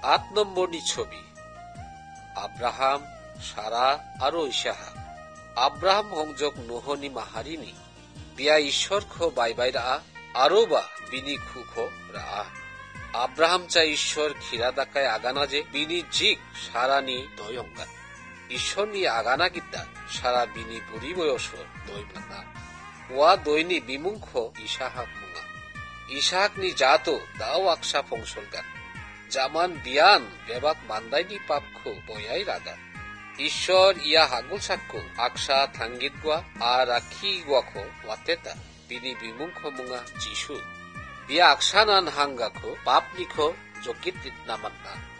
নম্বরনি ছবি আব্রাহাম সারা আরো ইসাহাক আব্রাহাম হংজক নহনি মাহারিনি বিয়া ঈশ্বরখ বাইবাই রা আরোবা বিনি খুখ রা আব্রাহাম চা ঈশ্বর খিরা দাকায় আগানা যে বিনি জিক সারানি দয়ঙ্গা ঈশ্বরনি আগানা গিতা সারা বিনি বুড়ি বয়স দইমানা ওয়া দৈনি বিমুখ ইসাহাক মুঙা ইসাহাকনি জাতো দাও আকসা ফংসলগান জামান বিয়ান বেবাক মান্দাইনি পাপখো বয়াই রাগা ঈশ্বর ইয়া হাগুল সাক্ষ্য আকসা থাঙ্গিত গুয়া আর রাখি গুয়াখো ওয়াতেতা বিনি বিমুখ মুঙা যিশু বিয়া আকসা নান হাঙ্গাখো পাপনিখো জকিত নামান্না